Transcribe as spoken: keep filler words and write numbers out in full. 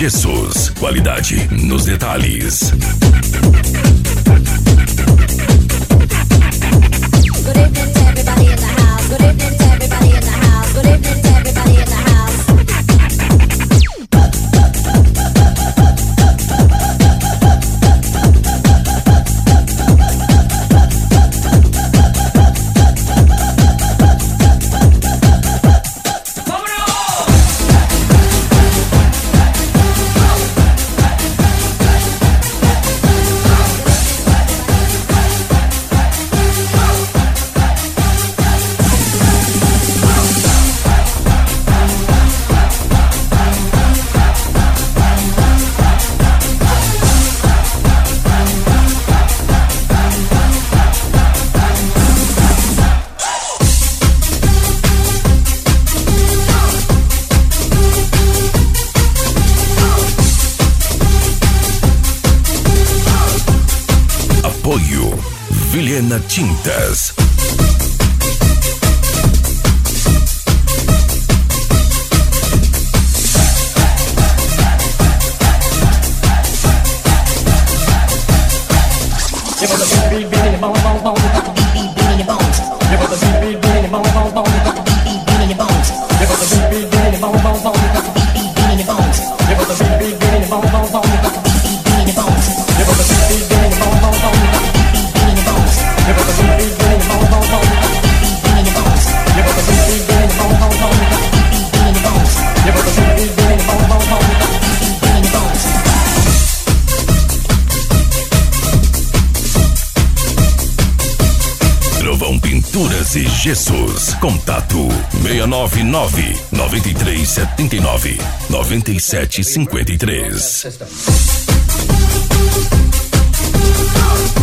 Gessos, qualidade nos detalhes. Good evening to everybody in the house. Good evening to everybody in the house. Good evening to everybody in the house. Apoio Vilhena Tintas. Pinturas e Gessos. Contato seis nove nove, nove três sete nove, nove sete cinco três.